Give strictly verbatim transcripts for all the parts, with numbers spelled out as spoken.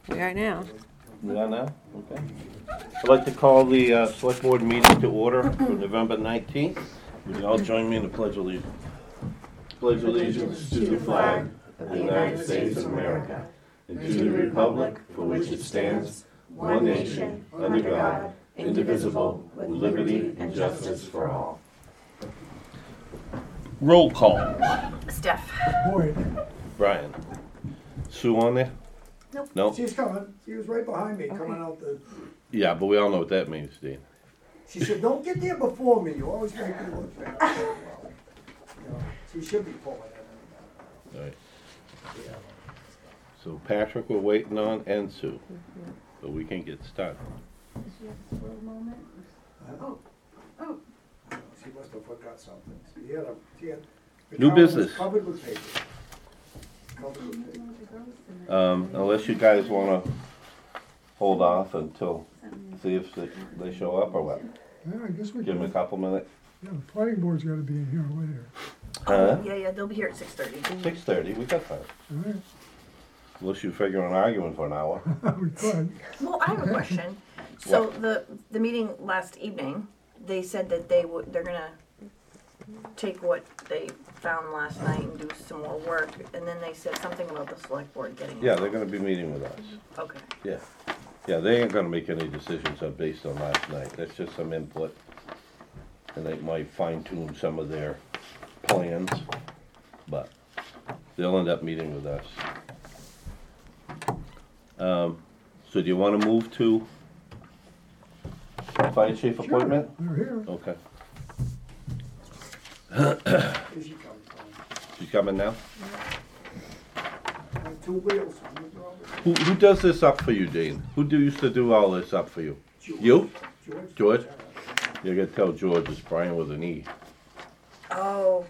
We are now. We are now? Okay. I'd like to call the uh, Select Board meeting to order for November nineteenth. Would you all join me in the Pledge of Allegiance? Pledge allegiance to the flag of the United States of America and to the republic for which it stands, one nation, under God, indivisible, with liberty and justice for all. Roll call. Steph. Boyd. Brian. Sue on there? Nope. No? She's coming. She was right behind me, coming out the. Yeah, but we all know what that means, Dean. She said, "Don't get there before me. You always make me look bad." Well, you know, she should be pulling it. All right. So Patrick we're waiting on and Sue, but we can get started. Oh, oh. She must have forgot something. She had a. She had, the New towel was business. Covered with paper. Covered with paper. Um, unless you guys wanna hold off until, see if they, they show up or what. Yeah, I guess we Give them a can. couple minutes. Yeah, the planning board's gotta be in here later. Huh? Yeah, yeah, they'll be here at six thirty. Six thirty, we got time. All right, Unless you figure on arguing for an hour. we could. Well, I have a question. So the, the meeting last evening, they said that they would, they're gonna take what they found last night and do some more work, and then they said something about the select board getting. Yeah, they're gonna be meeting with us. Okay. Yeah. Yeah, they ain't gonna make any decisions on based on last night. That's just some input. And they might fine tune some of their plans, but they'll end up meeting with us. Um, so do you wanna move to fire chief appointment? They're here. Okay. Here she comes. She's coming now? On two wheels. Who, who does this up for you, Dean? Who do used to do all this up for you? You? George. George? You gotta tell George it's Brian with an E. Oh,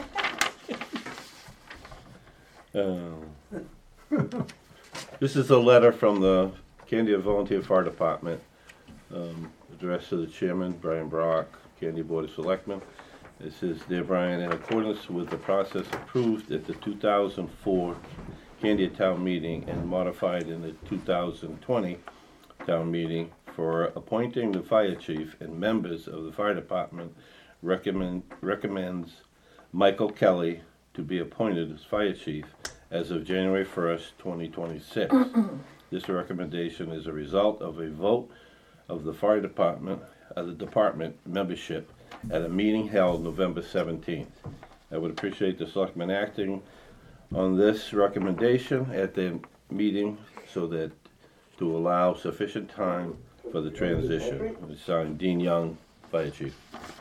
Um, This is a letter from the Candia Volunteer Fire Department, um, addressed to the chairman, Brian Brock, Candia Board of Selectmen. It says, "Dear Brian, in accordance with the process approved at the two thousand four Candia Town Meeting and modified in the two thousand twenty Town Meeting for appointing the fire chief and members of the fire department, recommend, recommends Michael Kelly to be appointed as fire chief as of January first, twenty twenty-six. This recommendation is a result of a vote of the fire department, of the department membership at a meeting held November seventeenth. I would appreciate the selectmen acting on this recommendation at the meeting so that to allow sufficient time for the transition." It's signed Dean Young, Fire Chief.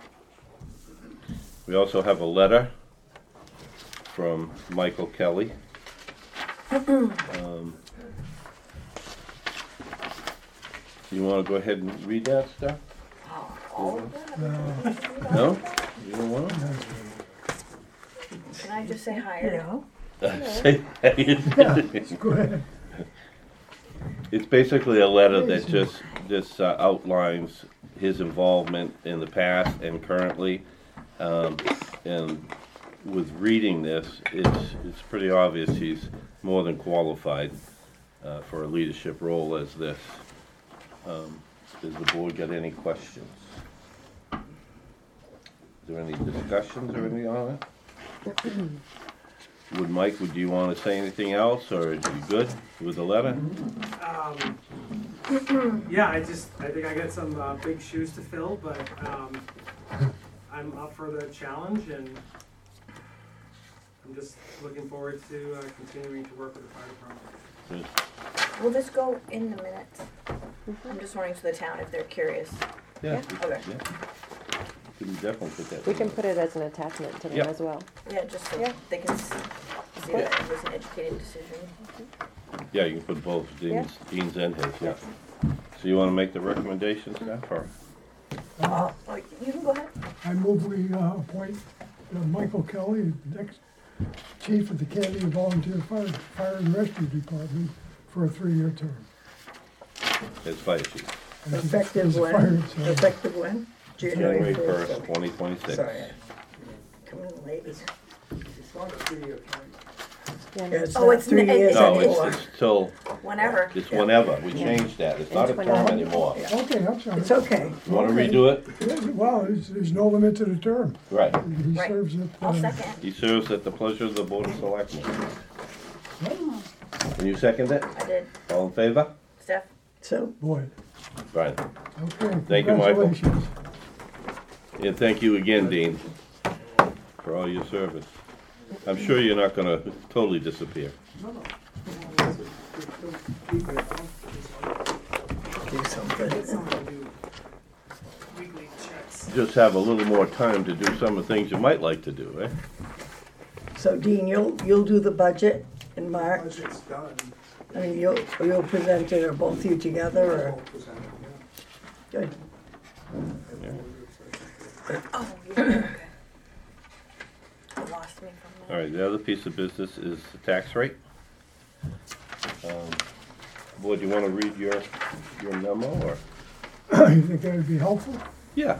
We also have a letter from Michael Kelly. Um, You wanna go ahead and read that stuff? all of that? Uh, No? You don't wanna? Can I just say hi? Hello. Say that. Go ahead. It's basically a letter that just, just uh, outlines his involvement in the past and currently. Um, and with reading this, it's, it's pretty obvious he's more than qualified uh, for a leadership role as this. Um, Does the board got any questions? Is there any discussions or anything on it? Would Mike, would you want to say anything else, or are you good with the letter? Um, yeah, I just, I think I got some uh, big shoes to fill, but um, I'm up for the challenge, and I'm just looking forward to uh, continuing to work with the fire department. Good. Will this go in the minutes? I'm just wondering to the town if they're curious. Yeah. Okay. Yeah. We can definitely put that. We in can there. put it as an attachment to them Yep. as well. Yeah, just so Yeah. they can s- see that it was an educated decision. Yeah, you can put both Dean's, Dean's and his, yeah. So you want to make the recommendations now, or? Oh, you can go ahead. I move we uh, appoint uh, Michael Kelly, next chief of the Candia Volunteer Fire, Fire and Rescue Department for a three-year term. As fire chief? As a- Effective as a when? fire- so- Effective when? January first, twenty twenty-six. Sorry, I- come in late. It's not a three-year term. Yeah, It's Oh, not it's three n- it- years No, anymore. it's, it's till, Whenever. it's Yeah. whenever, we Yeah. changed that, it's And not a term twenty. anymore. Yeah. Okay, I'm sorry. It's okay. You wanna Okay. redo it? Yeah, well, there's, there's no limit to the term. Right. He Right. serves it. I'll uh, second. He serves at the pleasure of the Board of Selectmen. Can you second it? I did. All in favor? Steph? So, Boy, Brian. okay. Thank you, Michael. Congratulations. And thank you again, Dean, for all your service. I'm sure you're not gonna totally disappear. do something. Weekly checks. Just have a little more time to do some of the things you might like to do, eh? So Dean, you'll, you'll do the budget in March? Budget's done. I mean, you'll, you'll present it, or both you together, or? All presented, yeah. Good. Oh, yeah, okay. You lost me from All there. right, the other piece of business is the tax rate. Um, Boy, do you wanna read your, your memo, or? You think that would be helpful? Yeah.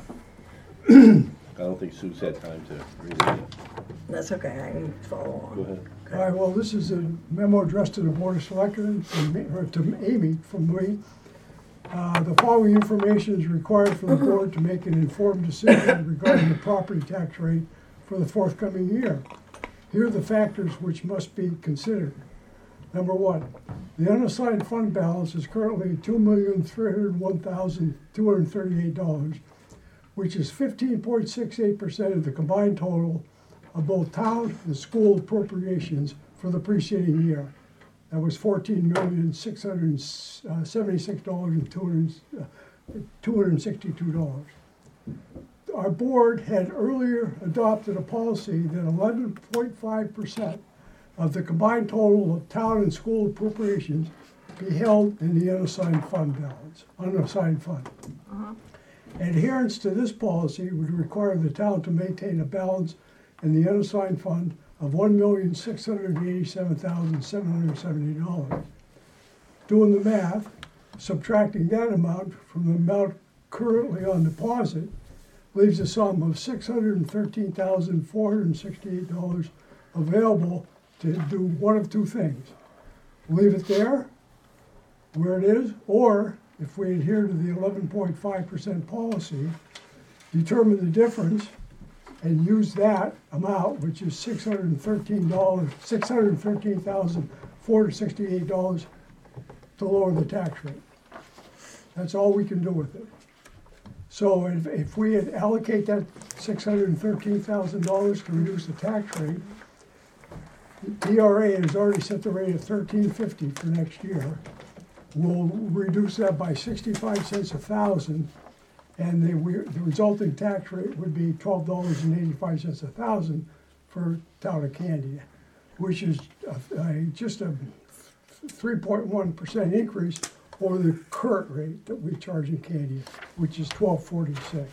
I don't think Sue's had time to read it yet. That's okay, I can follow Go along. ahead. All right, well, this is a memo addressed to the Board of Selectmen, from me- or to Amy from me. Uh, The following information is required for the board to make an informed decision regarding the property tax rate for the forthcoming year. Here are the factors which must be considered. Number one, the unassigned fund balance is currently two million, three hundred one thousand, two hundred thirty-eight dollars, which is fifteen point six eight percent of the combined total of both town and school appropriations for the preceding year. That was fourteen million, six hundred seventy-six dollars and two hundred, two hundred sixty-two dollars. Our board had earlier adopted a policy that eleven point five percent of the combined total of town and school appropriations be held in the unassigned fund balance, unassigned fund. Adherence to this policy would require the town to maintain a balance in the unassigned fund of one million, six hundred eighty-seven thousand, seven hundred seventy dollars. Doing the math, subtracting that amount from the amount currently on deposit leaves a sum of six hundred thirteen thousand, four hundred sixty-eight dollars available to do one of two things. Leave it there, where it is, or if we adhere to the eleven point five percent policy, determine the difference and use that amount, which is six hundred thirteen dollars, six hundred thirteen thousand, four hundred sixty-eight dollars, to lower the tax rate. That's all we can do with it. So if, if we had allocate that six hundred thirteen thousand dollars to reduce the tax rate, D R A has already set the rate at thirteen fifty for next year. We'll reduce that by sixty-five cents a thousand, and the, we- the resulting tax rate would be twelve dollars and eighty-five cents a thousand for town of Candia, which is a, a, just a three point one percent increase over the current rate that we charge in Candia, which is twelve forty-six.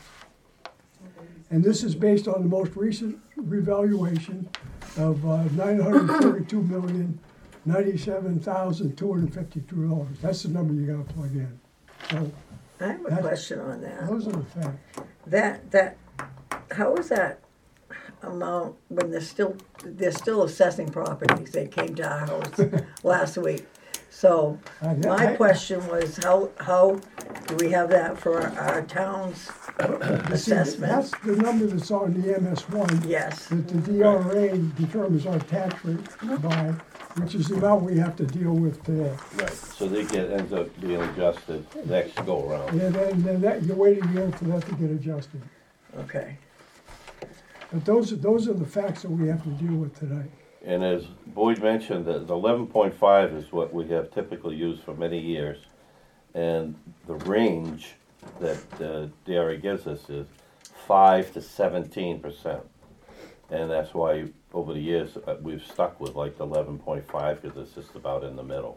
And this is based on the most recent revaluation of uh, nine hundred thirty-two million, ninety-seven thousand, two hundred fifty-two dollars. That's the number you gotta plug in. So I have a That's- question on that. those are the facts. That, that, how is that amount, when they're still, they're still assessing properties, they came to our house last week. So, I- my I- question was, how, how do we have that for our, our town's See, assessment? that's the number that's on the M S one. Yes, That the D R A determines our tax rate by, which is the amount we have to deal with today. Right, so they get, ends up being adjusted next go around. And then, then that, you're waiting a year for that to get adjusted. okay. But those, are- those are the facts that we have to deal with tonight. And as Boyd mentioned, the eleven point five is what we have typically used for many years. And the range that uh, D R A gives us is five to seventeen percent. And that's why over the years, uh, we've stuck with like eleven point five, because it's just about in the middle.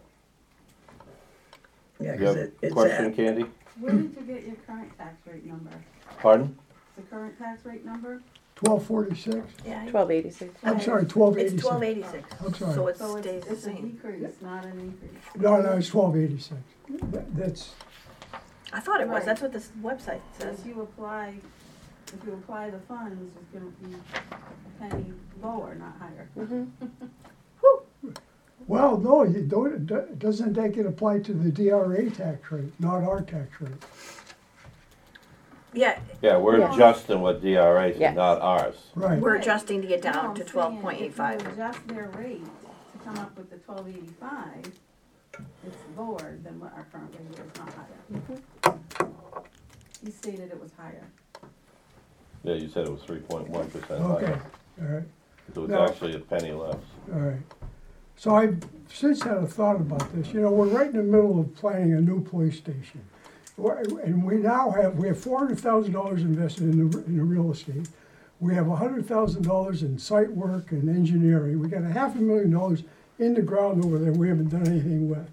Yeah, You 'cause have it, a it's question, at, Candy? Where did you get your current tax rate number? Pardon? The current tax rate number? Twelve forty-six? Yeah, Twelve eighty-six. I'm sorry, twelve it's eighty-six. twelve eighty-six, I'm sorry. so it So stays it's, the it's a same. decrease, not an increase. No, no, it's twelve eighty-six. That's, I thought it was, Right. that's what this website So says. if you apply, if you apply the funds, it's gonna be a penny lower, not higher. Mm-hmm. Well, no, you don't, do- doesn't that get applied to the D R A tax rate, not our tax rate? Yeah, Yeah, we're Yeah. adjusting what D R A Yes. said, not ours. Right, we're Right. adjusting to get No, down I'm to saying twelve point eight five. If you adjust their rate to come up with the twelve eighty-five, it's lower than what our current rate is, not higher. He stated it was higher. Yeah, you said it was three point one percent okay, higher. all right. It was No. actually a penny less. All right. So I've since had a thought about this. You know, we're right in the middle of planning a new police station. We're- And we now have, we have four hundred thousand dollars invested in the, in the real estate. We have one hundred thousand dollars in site work and engineering. We got a half a million dollars in the ground over there we haven't done anything with.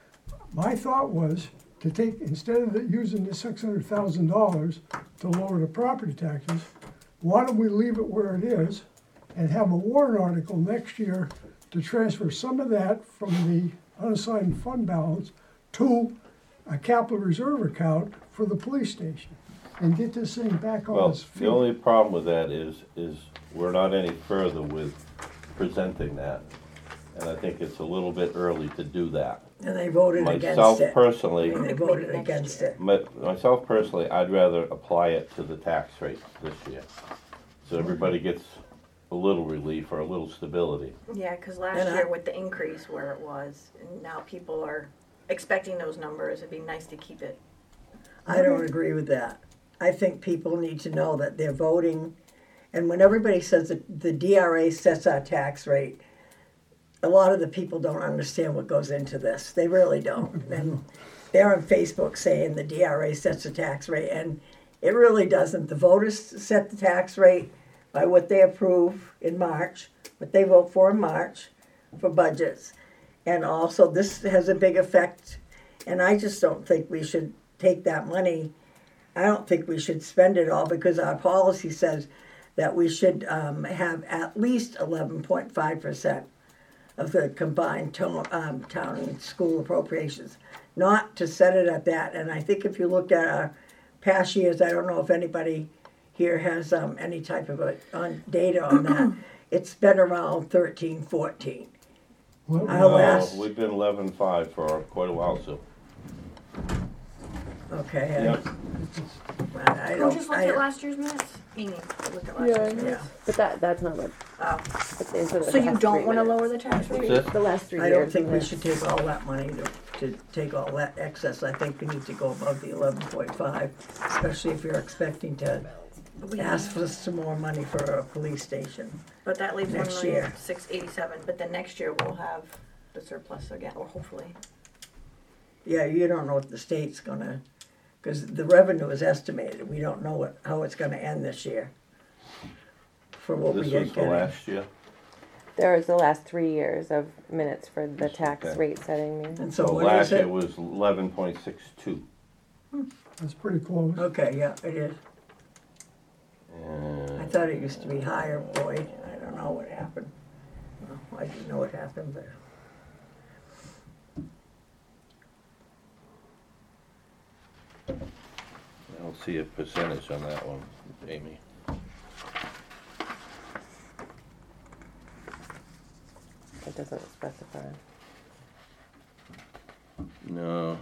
My thought was to take, instead of the- using the six hundred thousand dollars to lower the property taxes, why don't we leave it where it is and have a warrant article next year to transfer some of that from the unassigned fund balance to a capital reserve account for the police station and get this thing back on Well, its feet. the only problem with that is, is we're not any further with presenting that. And I think it's a little bit early to do that. And they voted against Myself it. personally, And they Maybe voted next against year. it. my- myself personally, I'd rather apply it to the tax rate this year. So everybody gets a little relief or a little stability. Yeah, cause last And I- year with the increase where it was, and now people are expecting those numbers, it'd be nice to keep it. I don't agree with that. I think people need to know that they're voting, and when everybody says that the D R A sets our tax rate, a lot of the people don't understand what goes into this. They really don't. And they're on Facebook saying the D R A sets the tax rate, and it really doesn't. The voters set the tax rate by what they approve in March, what they vote for in March for budgets. And also, this has a big effect, and I just don't think we should take that money. I don't think we should spend it all because our policy says that we should um, have at least eleven point five percent of the combined to, um, town and school appropriations, not to set it at that. And I think if you looked at our past years, I don't know if anybody here has um, any type of a, on data on that. It's been around thirteen, fourteen. Well, Our Uh, last- We've been eleven five for quite a while, so. Okay, Yep. I, I Who don't, just looked I at don't, last year's minutes? Amy, look at last Yeah, year's yeah. minutes. but that, that's not what, Oh, it's the answer to the so you last don't three wanna minutes. lower the tax rate? This? The last three I years. don't think we minutes. should take all that money to, to take all that excess. I think we need to go above the eleven point five, especially if you're expecting to We- ask for some more money for a police station. But that leaves one Next million, year. six eighty-seven, but then next year we'll have the surplus again, or hopefully. Yeah, you don't know what the state's gonna, because the revenue is estimated. We don't know what, how it's gonna end this year. For what we This get was for getting. last year. There was the last three years of minutes for the tax Okay. rate setting meeting. And so So what last is year it? was eleven point six two. That's pretty close. Okay, yeah, it is. I And thought it used to be higher, Boyd. I don't know what happened. Well, I didn't know what happened, but. I don't see a percentage on that one, Amy. It doesn't specify. No.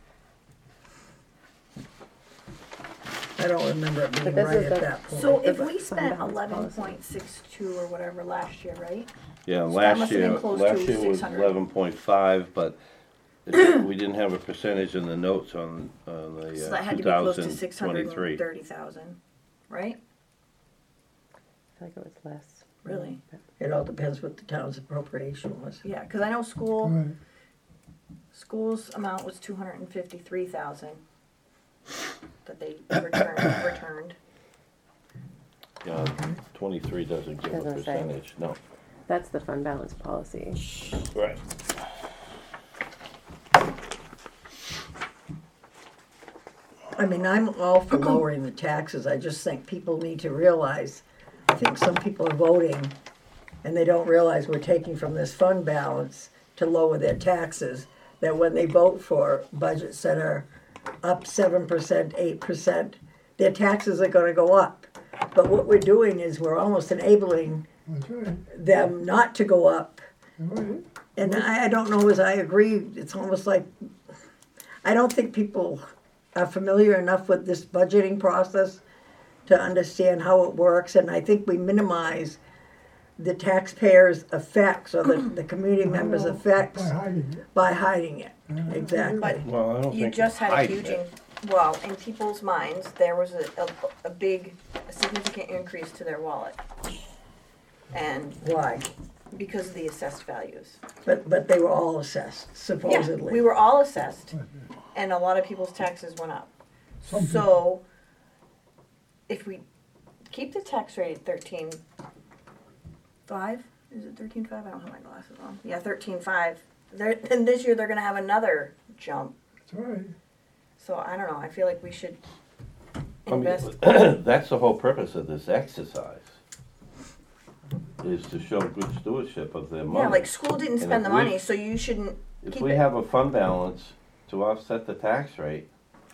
I don't remember it being But this right is at the- that point. So the if fund we spent balance eleven policy. point six two or whatever last year, right? Yeah, So that last must have been year, close last to year was six hundred. eleven point five, but it- we didn't have a percentage in the notes on, on So the that uh, had two to be close to thousand six hundred and twenty-three. thirty thousand, right? I feel like it was less. Really? It all depends what the town's appropriation was. Yeah, cause I know school, Right. school's amount was two hundred and fifty-three thousand that they returned, returned. Yeah, twenty-three doesn't give a Doesn't say. percentage, no. That's the fund balance policy. Right. I mean, I'm all for lowering the taxes. I just think people need to realize, I think some people are voting and they don't realize we're taking from this fund balance to lower their taxes, that when they vote for budgets that are up seven percent, eight percent, their taxes are gonna go up. But what we're doing is we're almost enabling That's right. them not to go up All right. And I, I don't know as I agree, it's almost like, I don't think people are familiar enough with this budgeting process to understand how it works, and I think we minimize the taxpayers' effects or the, the community members' effects By hiding it. by hiding it. Exactly. But Well, I don't you think. just had a hide huge, it. in- well, in people's minds, there was a, a, a big, a significant increase to their wallet. And Why? because of the assessed values. But, but they were all assessed, Yeah, supposedly. we were all assessed, and a lot of people's taxes went up. Some So, if we keep the tax rate at thirteen five, is it thirteen five? I don't have my glasses on. Yeah, thirteen five. They're, and this year they're gonna have another jump. That's right. So I don't know, I feel like we should I mean, invest. that's the whole purpose of this exercise, is to show good stewardship of their money. Yeah, like school didn't And spend the if we- money, so you shouldn't If keep we it. have a fund balance to offset the tax rate,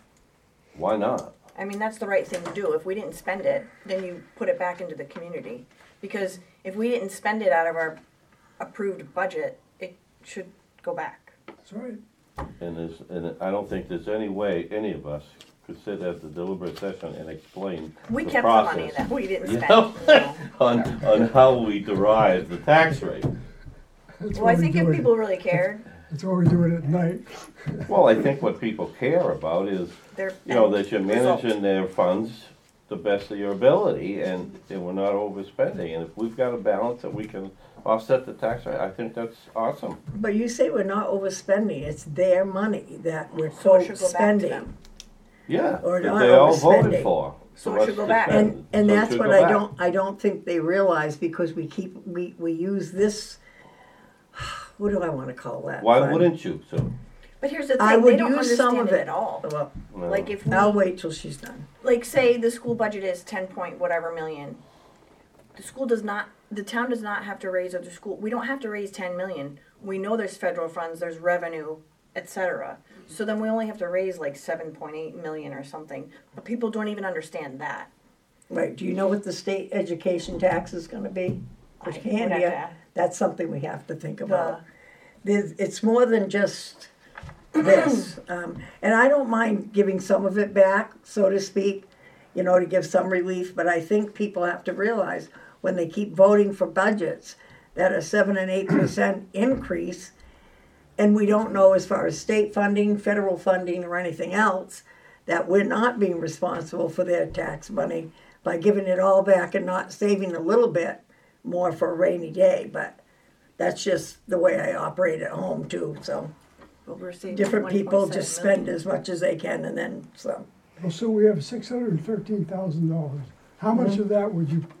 why not? I mean, that's the right thing to do. If we didn't spend it, then you put it back into the community. Because if we didn't spend it out of our approved budget, it should go back. That's right. And there's, and I don't think there's any way any of us could sit at the deliberate session and explain We the kept the money process, that we didn't you spend. know, so. on, on how we derive the tax rate. That's Well, why I we think if do it. people really cared, That's why we do it at night. Well, I think what people care about is, they're. you know, that you're Result. managing their funds the best of your ability, and, and we're not overspending, and if we've got a balance that we can offset the tax rate, I think that's awesome. But you say we're not overspending, it's their money that we're So it quote should go back to spending. them. Yeah, Or that not they all voted overspending. for. So for it us should go to back. spend. And, and So it that's should what go I back. don't, I don't think they realize, because we keep, we, we use this, what do I wanna call that? Why fund? wouldn't you, Sue? But here's the I thing, would they don't use some understand of it it. at all. Well, No. Like if we, I'll wait till she's done. like say the school budget is ten point whatever million, the school does not, the town does not have to raise other school, we don't have to raise ten million. We know there's federal funds, there's revenue, et cetera. So then we only have to raise like seven point eight million or something, but people don't even understand that. Right, do you know what the state education tax is gonna be? I Which would have can, to yeah, ask. that's something we have to think The- about. There's, it's more than just this, um, and I don't mind giving some of it back, so to speak, you know, to give some relief, but I think people have to realize when they keep voting for budgets that a seven and eight percent increase, and we don't know as far as state funding, federal funding, or anything else, that we're not being responsible for their tax money by giving it all back and not saving a little bit more for a rainy day, but that's just the way I operate at home too, so. But we're saving Different one people point seven just spend million. as much as they can and then some. Well, so we have six hundred and thirteen thousand dollars. How much of that would you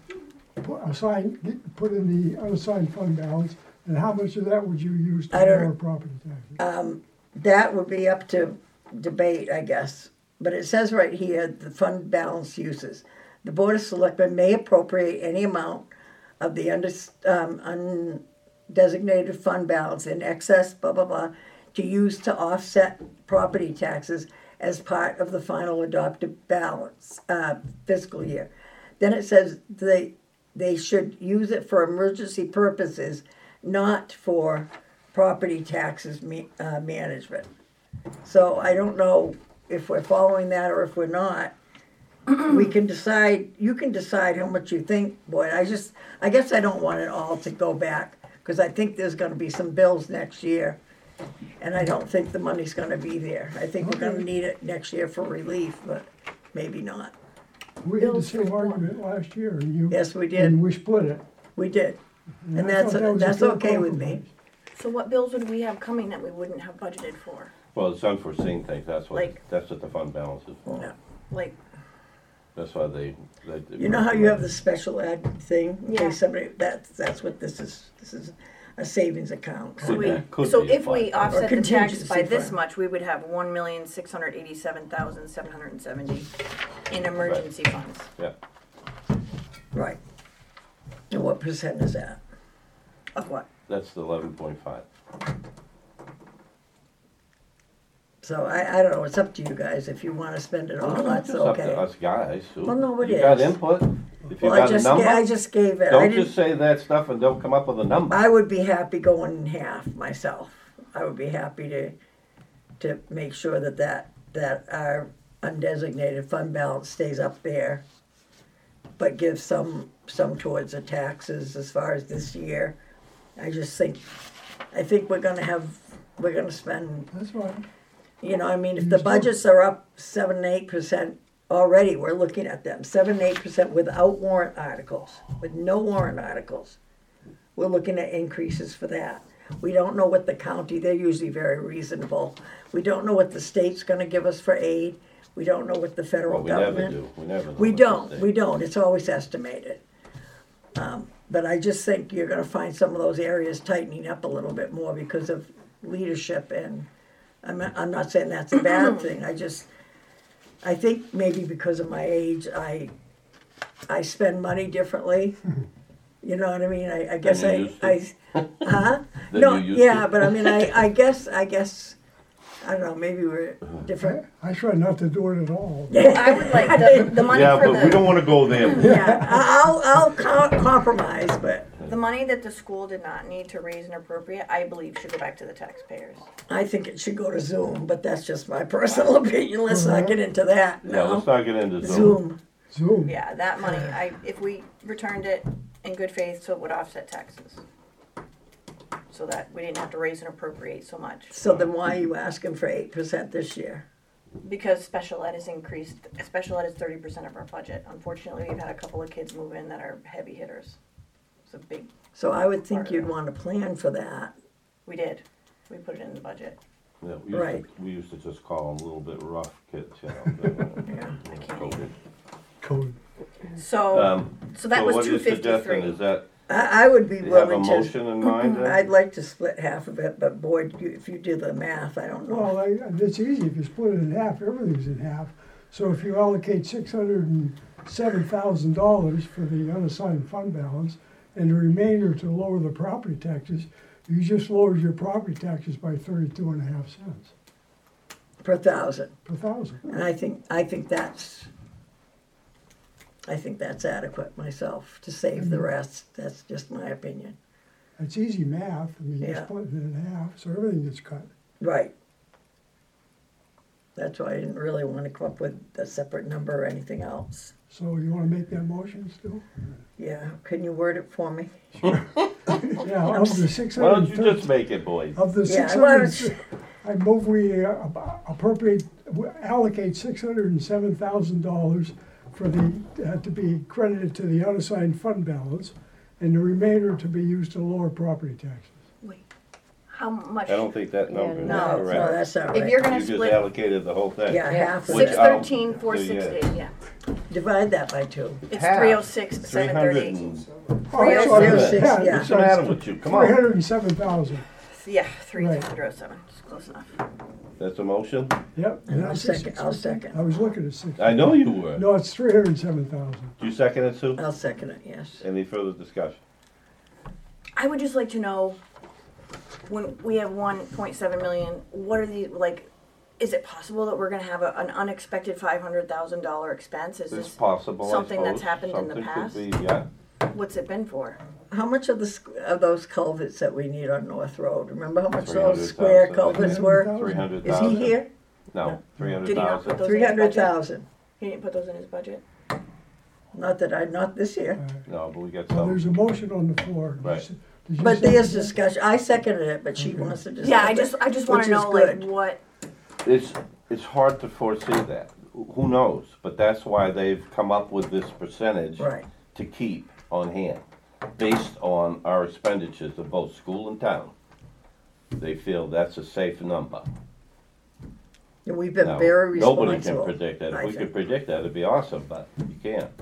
put assign, get- put in the unassigned fund balance? And how much of that would you use to I don't- lower property taxes? Um, that would be up to debate, I guess. But it says right here, the fund balance uses. The Board of Selectmen may appropriate any amount of the under, um, undesignated fund balance in excess, blah, blah, blah, to use to offset property taxes as part of the final adopted balance, uh, fiscal year. Then it says they, they should use it for emergency purposes, not for property taxes ma- uh, management. So I don't know if we're following that or if we're not. We can decide, you can decide how much you think, boy, I just, I guess I don't want it all to go back, because I think there's gonna be some bills next year. And I don't think the money's gonna be there. I think we're gonna Okay. need it next year for relief, but maybe not. We had the Bills for same what? argument last year, and you. Yes, we And did, we split it. we did. And I that's- thought that was a that's fair okay with me. compromise. So what bills would we have coming that we wouldn't have budgeted for? Well, it's unforeseen things, that's what, Like- that's what the fund balance is for. No. Like, That's why they, they. You know how you have the special ed thing? In case Yeah. somebody, that's, that's what this is, this is a savings account. so Could we, be- could so be a if we fund. offset Or the tax by contingency this fund. much, we would have one million, six hundred eighty-seven thousand, seven hundred and seventy in emergency funds. Yeah, Right. And what percent is that? Of what? that's the eleven point five. So I, I don't know, it's up to you guys, if you wanna spend it all, that's It's up to okay. us guys, Sue. Well, no, it You got is. input, if If you Well, I got a just, ga- I number, just gave it, I don't didn't, just say that stuff and don't come up with a number. I would be happy going in half myself. I would be happy to, to make sure that that, that our undesignated fund balance stays up there, but give some, some towards the taxes as far as this year. I just think, I think we're gonna have, we're gonna spend, That's fine. you know, I mean, if the budgets are up seven, eight percent already, we're looking at them, seven, eight percent without warrant articles, with no warrant articles. We're looking at increases for that. We don't know what the county, they're usually very reasonable. We don't know what the state's gonna give us for aid. We don't know what the Well, federal we never government. do, we never know. We what they don't, say. we don't, it's always estimated. Um, but I just think you're gonna find some of those areas tightening up a little bit more because of leadership, and I'm, I'm not saying that's a bad thing, I just, I think maybe because of my age, I, I spend money differently. You know what I mean? I, I guess you I, used to. I, huh? Than No, you used yeah, to. but I mean, I, I guess, I guess, I don't know, maybe we're different. I try not to do it at all. I would like the, the money Yeah, for but we don't the, wanna go there. Yeah, I- I'll, I'll co- compromise, but the money that the school did not need to raise and appropriate, I believe should go back to the taxpayers. I think it should go to Zoom, but that's just my personal opinion. Let's not get into that. Yeah, let's No, not get into Zoom. Zoom. Zoom. Yeah, that money, I, if we returned it in good faith, so it would offset taxes. So that we didn't have to raise and appropriate so much. So then why are you asking for eight percent this year? Because special ed has increased, special ed is thirty percent of our budget. Unfortunately, we've had a couple of kids move in that are heavy hitters. It's a big, So I would think you'd want to plan for that. we did, we put it in the budget. Yeah, we used Right. to, we used to just call them a little bit rough kids, you know. they were- Yeah. I can't COVID. even. Code. So, Um, so that was what are two you suggesting? fifty-three. Is that, I, I would be do you have a willing to. motion in mind then? I'd like to split half of it, but boy, you- if you do the math, I don't Well, know. I, it's easy, if you split it in half, everything's in half. So if you allocate six hundred and seven thousand dollars for the unassigned fund balance, and the remainder to lower the property taxes, you just lowered your property taxes by thirty-two and a half cents Per thousand. per thousand. And I think, I think that's, I think that's adequate myself to save the rest. That's just my opinion. It's easy math, I mean, you Yeah. split it in half, so everything gets cut. Right. That's why I didn't really want to come up with a separate number or anything else. So you wanna make that motion still? Yeah, can you word it for me? Yeah, of the six Why hundred don't and you thirty, just make it, boys? of the Yeah, six well, hundred, I move we uh, appropriate, allocate six hundred and seven thousand dollars for the, uh, to be credited to the unassigned fund balance, and the remainder to be used to lower property taxes. Wait, how much? I don't think that number is no, No, no, correct. that's not If right. you're gonna You just split allocated the whole thing. Yeah, half of Which six it. I'll- thirteen, four so, yeah. sixty, yeah. Divide that by two. It's Half. three oh six, Three seven hundred thirty. and, Three oh sorry, six. six, yeah. what's the matter with you? Come Three on, hundred and seven thousand, Yeah, three Right. hundred oh seven, it's close enough. that's a motion? yep. And I I'll said second, six I'll fifty. second. I was looking at six. I know you were. No, it's three hundred and seven thousand. Do you second it, Sue? I'll second it, yes. Any further discussion? I would just like to know, when we have one point seven million, what are the, like, is it possible that we're gonna have a, an unexpected five hundred thousand dollar expense? Is It's this, possible, I something that's suppose. happened in the Something past? could be, yeah. what's it been for? How much of the, sq- of those culverts that we need on North Road? Remember how much three hundred those square thousand. culverts were? Three hundred Is thousand. he here? No, three hundred Did he not put thousand. those Three in his hundred budget? thousand. He didn't put those in his budget? Not that I, not this year. No, but we got Well, there's some. a motion on the floor. Did you Right. s- did you But second there's that? discussion, I seconded it, but she Okay. wants to discuss Yeah, I it, just, I just wanna which is know like good. what, It's, it's hard to foresee that. Who knows? But that's why they've come up with this percentage Right, to keep on hand, based on our expenditures of both school and town. They feel that's a safe number. and we've been Now, very nobody responsible. can predict that. I If we think. could predict that, it'd be awesome, but you can't.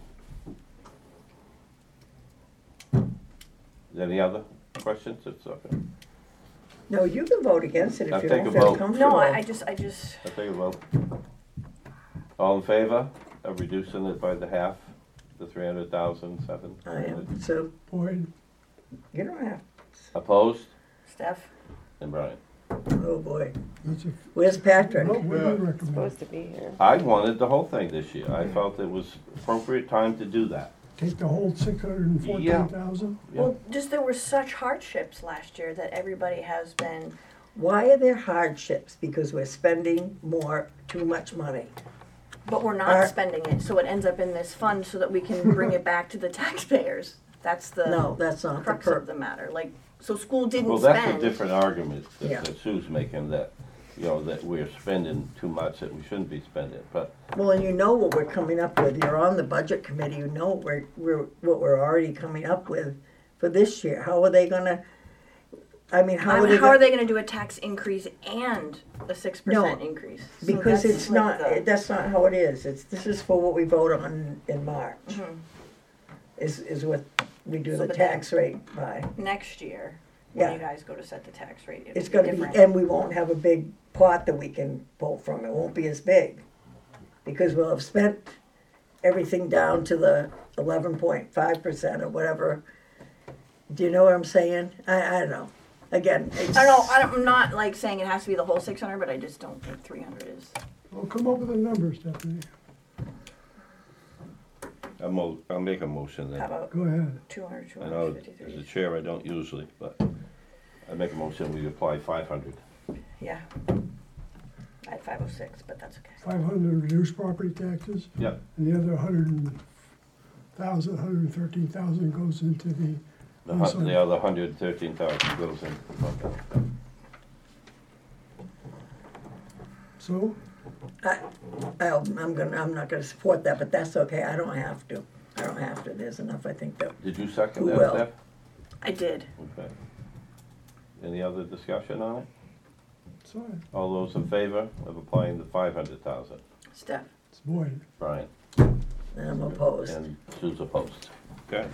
Any other questions? It's okay. No, you can vote against it I'll if you take don't a feel vote. comfortable. no, I, I just, I just, I'll take a vote. All in favor of reducing it by the half, the three hundred thousand, seven? I am, so Boyd, you don't have, Opposed? Steph, And Brian? oh boy. that's a, Where's Patrick? what would you recommend? Supposed to be here. I wanted the whole thing this year. I felt it was appropriate time to do that. take the whole six hundred and fourteen thousand? Yeah. Well, just there were such hardships last year that everybody has been, Why are there hardships? Because we're spending more, too much money. but we're not Our- spending it, so it ends up in this fund so that we can bring it back to the taxpayers. That's the No, that's not the crux of purpose. the matter. Like, so school didn't Well, that's a spend. different argument Yeah. that that Sue's making, that, you know, that we're spending too much that we shouldn't be spending, but Well, and you know what we're coming up with. You're on the budget committee. You know what we're, we're what we're already coming up with for this year. How are they gonna? I mean, how I are mean, they? how gonna, are they gonna do a tax increase and a six percent increase? So Because that's it's like not. the- That's not how it is. It's this is for what we vote on in March. Mhm. Is is what we do So, the but then- tax rate by. Next year, Yeah. when you guys go to set the tax rate, it'll It's be gonna different. be, and we won't have a big pot that we can pull from. It won't be as big. Because we'll have spent everything down to the eleven point five percent or whatever. Do you know what I'm saying? I, I don't know. Again, it's. I don't know, I don't, I'm not like saying it has to be the whole six hundred, but I just don't think three hundred is. Well, come up with a number, Stephanie. I'll, mo- I'll make a motion How then. about Go ahead. two hundred, two I hundred know, fifty-three? as a chair, I don't usually, but I make a motion, we apply five hundred. Yeah. I had five oh six, but that's okay. Five hundred reduce property taxes, Yep, and the other hundred and thousand, hundred and thirteen thousand goes into the, the hun- the other hundred thirteen thousand goes in. so, I, I'll, I'm gonna, I'm not gonna support that, but that's okay. I don't have to. I don't have to. There's enough, I think, that. Did you second Who that, will? Steph? I did. Okay. Any other discussion on it? so All those in favor of applying the five hundred thousand? Steph. it's Boyd. Brian? And I'm opposed. And Sue's opposed. Okay?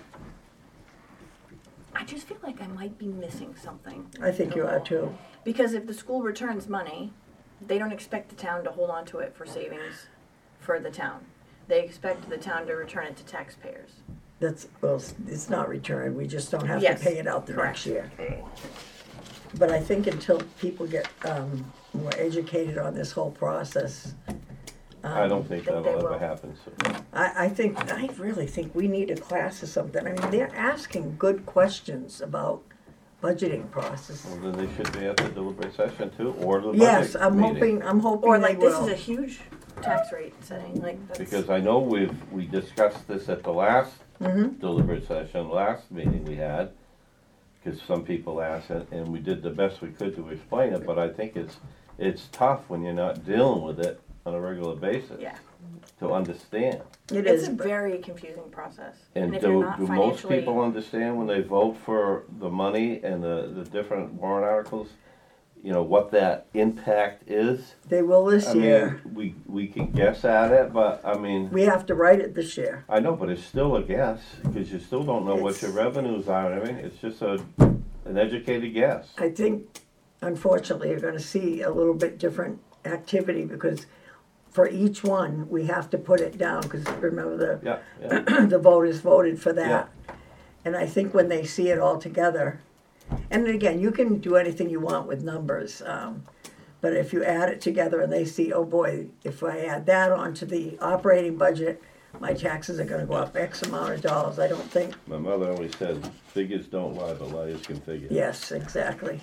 I just feel like I might be missing something. I think you are too. Because if the school returns money, they don't expect the town to hold on to it for savings for the town. They expect the town to return it to taxpayers. That's, well, it's- it's not returned. We just don't have to Yes, pay it out the correct. next year. But I think until people get, um, more educated on this whole process. I um, don't think think that'll they ever will. happen, so. I, I think, I really think we need a class or something. I mean, they're asking good questions about budgeting process. Well, then they should be at the deliberate session too, or the budget Yes, I'm meeting. hoping, I'm hoping Or they like, this is will. a huge tax rate setting, like, that's. Because I know we've, we discussed this at the last Mhm. deliberate session, last meeting we had, because some people asked, and, and we did the best we could to explain it, but I think it's, it's tough when you're not dealing with it on a regular basis Yeah, to understand. It it's is, a but very confusing process. And if you're do, not do most financially- people understand when they vote for the money and the, the different warrant articles, you know, what that impact is? they will this I year. mean, we, we can guess at it, but I mean, We have to write it this year. I know, but it's still a guess, because you still don't know what your It's- revenues are and everything, it's just a, an educated guess. I think, unfortunately, you're gonna see a little bit different activity because for each one, we have to put it down, because remember the, Yeah, yeah, the voters voted for that. And I think when they see it all together, and again, you can do anything you want with numbers, um, but if you add it together and they see, oh boy, if I add that onto the operating budget, my taxes are gonna go up X amount of dollars, I don't think, my mother always said, figures don't lie, but liars can figure. yes, exactly.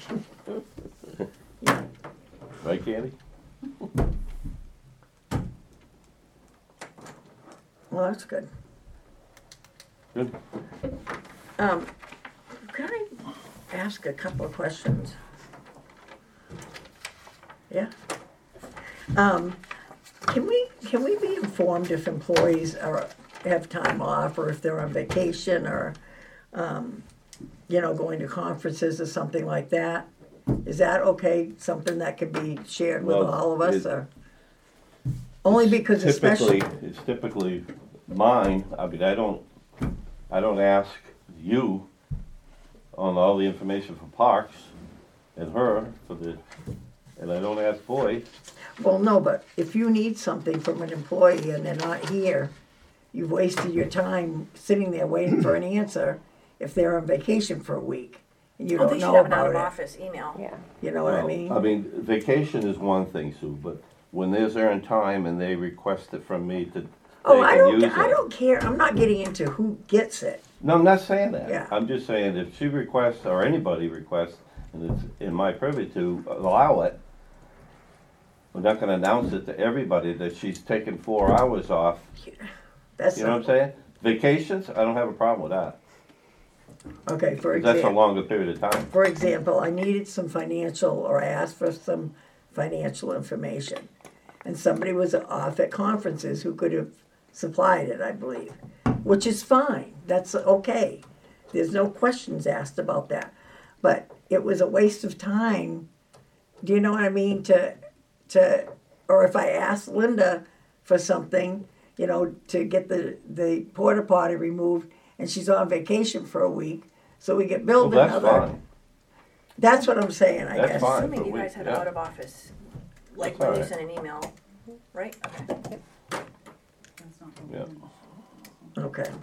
Right, Candy? Well, that's good. Good. Um, can I ask a couple of questions? Yeah? Um, can we, can we be informed if employees are, have time off, or if they're on vacation, or, um, you know, going to conferences or something like that? Is that okay, something that could be shared with Well, all of us, it- or? Only because especially. Typically, it's typically mine, I mean, I don't, I don't ask you on all the information for Parks and her for the, and I don't ask Boyd. Well, no, but if you need something from an employee and they're not here, you've wasted your time sitting there waiting for an answer if they're on vacation for a week and you Oh, don't they should know have an out about of it. office email. Yeah. You know what I Well, mean? I mean, vacation is one thing, Sue, but when there's earned time and they request it from me to Oh, they I can don't, use I it. don't care, I'm not getting into who gets it. No, I'm not saying that. Yeah. I'm just saying if she requests, or anybody requests, and it's in my privy to allow it, we're not gonna announce it to everybody that she's taking four hours off. That's, You know what I'm saying? Vacations, I don't have a problem with that. okay, for 'Cause that's a example, longer period of time. for example, I needed some financial, or I asked for some financial information. And somebody was off at conferences who could have supplied it, I believe, which is fine, that's okay. There's no questions asked about that. But it was a waste of time, do you know what I mean, to, to, or if I asked Linda for something, you know, to get the, the porta potty removed, and she's on vacation for a week, so we get Well, billed that's another. fine. That's what I'm saying, I That's guess. fine. Assuming you but we- guys had yeah. out of office, like That's when you alright. sent an email, right? Okay. That's not what Yeah. we're doing. Okay.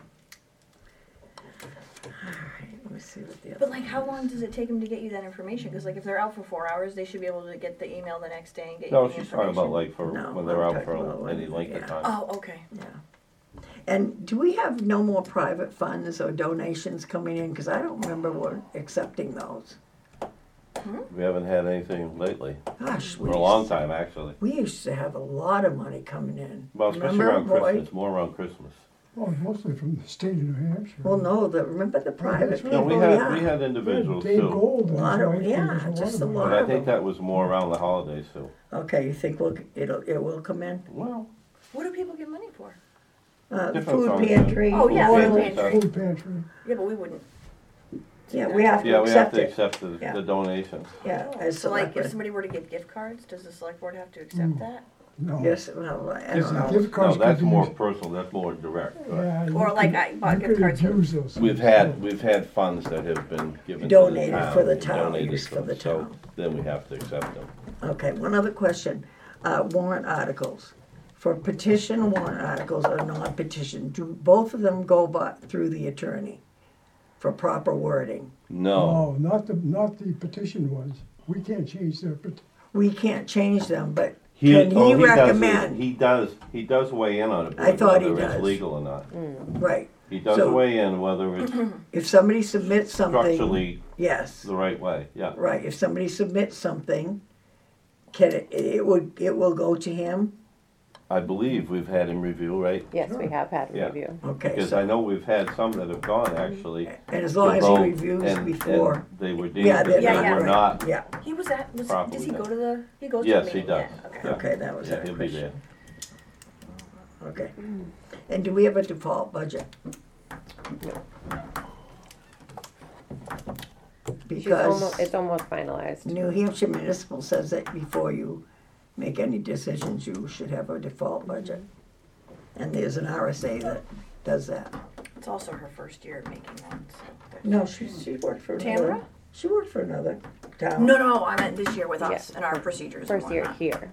Alright, let me see what the But other, like, how long does it take them to get you that information? Because like, if they're out for four hours, they should be able to get the email the next day and get you No, the she's information. talking about like for No, when they're I'm out talking about for when- any length yeah. of time. Oh, okay. yeah. And do we have no more private funds or donations coming in? Cause I don't remember what, accepting those. We haven't had anything lately, Gosh, we for a long used, time, actually. we used to have a lot of money coming in. Well, especially Remember, around Roy? Christmas, more around Christmas. Oh, mostly from the state of New Hampshire. Well, no, the, remember the private that's right. No, people, we had, yeah. we had Yeah, individuals Dave too, Gold and Lot his of- wife, yeah, there was just a money. lot. but I think that was more around the holidays too. Okay, you think we'll, it'll, it will come in? Well, What do people get money for? Uh, the Different food funds, pantry. Oh, yeah, oil. food pantry. Food pantry. Yeah, but we wouldn't. Yeah, we have to yeah, we have accept to it, accept the, Yeah. the donations. yeah, as So like, if selectmen. somebody were to get gift cards, does the select board have to accept that? No. Yes, well, I Yes, don't know. gift No, cards could that's be more used- personal, that's more direct. right? Yeah, you Or like could- I bought you gift could cards for- abuse those. We've had, we've had funds that have been given to the Donated town. for the and town, donated used to for them, the so town. Then we have to accept them. Okay, one other question. Uh, warrant articles. For petition warrant articles or non-petition, do both of them go bu- through the attorney for proper wording? No, No, not the, not the petition ones. We can't change their, pet- We can't change them, but he, can oh, he he does, it. recommend? he does, he does weigh in on it, I thought he whether it's does. legal or not. Right, He does So- weigh in whether it's if somebody submits something, structurally yes, the right way, yeah. right, if somebody submits something, can it, it would, it will go to him? I believe we've had him review, right? Yes, we have had Yeah. review. Okay, Because so, I know we've had some that have gone actually. and as to long as he vote, reviews and- before, and they were deemed yeah, that they're they Yeah, yeah. were not, not. yeah, He was at, was, Properly does he done. go to the, he goes to the Yes, he meeting? does. Yeah, okay. Yeah. okay, that was Yeah, that he'll be question. there. Okay. And do we have a default budget? She's almost, Because it's almost finalized. New Hampshire Municipal says that before you make any decisions, you should have a default budget. And there's an R S A that does that. It's also her first year making one, so. there's- No, she, she worked for another. Tamara? She worked for another town. No, no, I meant this year with us Yeah, and our fir- procedures and First year whatnot. here.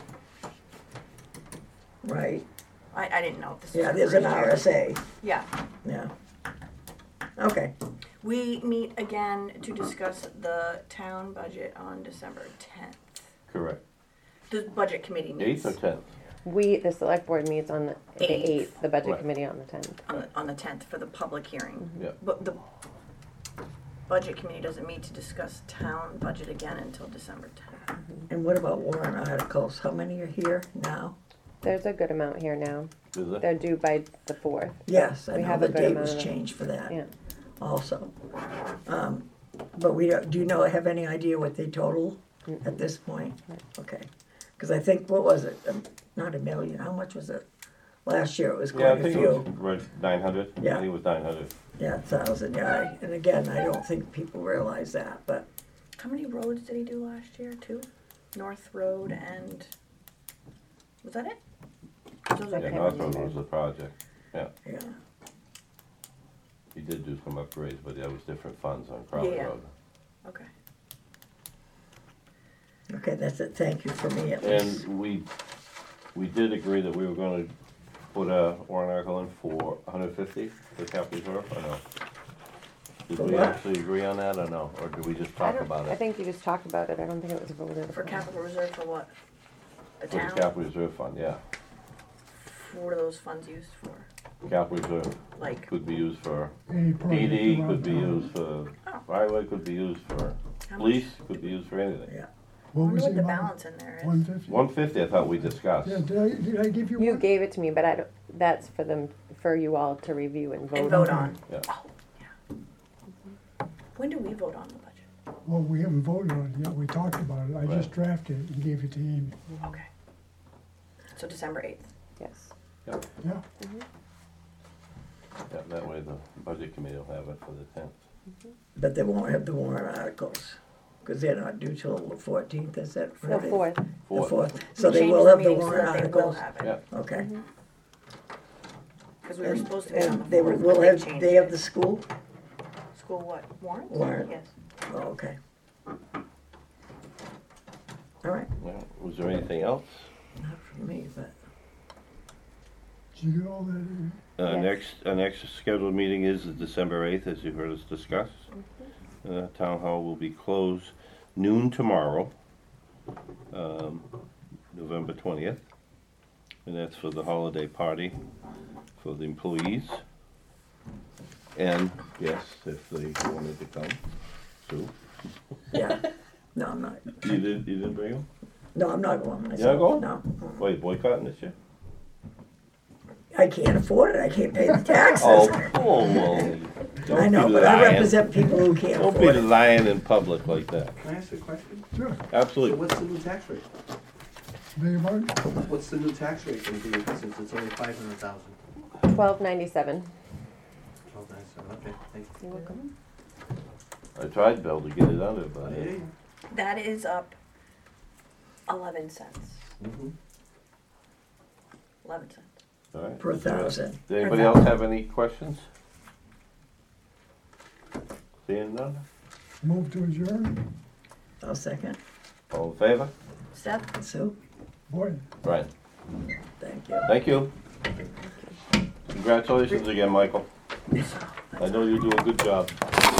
Right, I, I didn't know if this was yeah, her there's an first year. R S A, Yeah. yeah. Okay, We meet again to discuss the town budget on December tenth. Correct. The budget committee meets Eighth or tenth? We, the select board meets on the the Eighth. eighth, the budget Right. committee on the tenth. on the, on the tenth for the public hearing. Yeah. But the budget committee doesn't meet to discuss town budget again until December tenth. and what about warrant articles? How many are here now? There's a good amount here now. Is it? They're due by the fourth. Yes, I We know have a the good date amount was of them. changed for that Yeah. also. Um, But we don't, do you know, have any idea what they total at this point? Okay, because I think, what was it, Um, not a million, how much was it? Last year it was Yeah, I quite a think it was few, right, nine hundred. Yeah. I think it was nine hundred. yeah, thousand, yeah, I- and again, I don't think people realize that, but, How many roads did he do last year? Two? North Road and, was that it? Those are Yeah, Okay. North Road was the project. yeah. He did do some upgrades, but that was different funds on Crowley Yeah. Road. Okay. Okay, that's it, thank you for me at least. And we, we did agree that we were gonna put a warrant article in for hundred fifty for capital reserve, or no? Did For we what? actually agree on that, or no, or did we just I talk don't, about I it? think you just talked about it. I don't think it was voted For upon. capital reserve for what? The For the town? capital reserve fund, yeah. what are those funds used for? Cap reserve Like, could be used for Any P project D, around could be town. used for highway, could be used for how much? police, could be used for anything. Yeah. I What wonder was what the amount? balance in there is. One fifty? One fifty, I thought we discussed. Yeah, did I, did I give you You one? gave it to me, but I don't, that's for them, for you all to review and vote And on. vote on. Yeah. Oh, yeah. When do we vote on the budget? Well, we haven't voted on it yet, we talked about it, I just drafted it and gave it to Amy. Okay. So December eighth. Yes. Yeah, Yeah, that way the budget committee will have it for the tenth. But they won't have the warrant articles, because they're not due till the fourteenth, is that The Friday? fourth. The fourth, so they will have the warrant articles? Yeah. Okay. Because we were And- supposed to be on the And they fourth, will but they have, changed they have it. the school? School what? Warrants? Warrant. Yes. Oh, okay. All right, Yeah. Was there anything else? not for me, but, did you get all that in? Uh, Yes. next, our next scheduled meeting is December eighth, as you heard us discuss. Uh, town hall will be closed noon tomorrow, um, November twentieth. And that's for the holiday party for the employees. And, yes, if they wanted to come, too. yeah. No, I'm not, You didn't, you didn't bring them? no, I'm not going not myself, going? no. Wait, boycotting this year? I can't afford it, I can't pay the taxes. Oh, oh, well, don't I know, be but I lying. represent people who can't Don't be afford it. lying in public like that. Can I ask you a question? Sure, So Absolutely. what's the new tax rate? beg your pardon? What's the new tax rate gonna be since it's only five hundred thousand? Twelve ninety-seven. Twelve ninety-seven, okay, thank you. You're welcome. I tried, Bill, to get it under, but I hear you. That is up eleven cents. Mhm. Eleven cents. all right. Per thousand. Does anybody else have any questions? Seeing none? Move to adjourn? I'll second. All in favor? Steph? Sue, Boy, Right. thank you. Thank you. Congratulations again, Michael. I know you do a good job.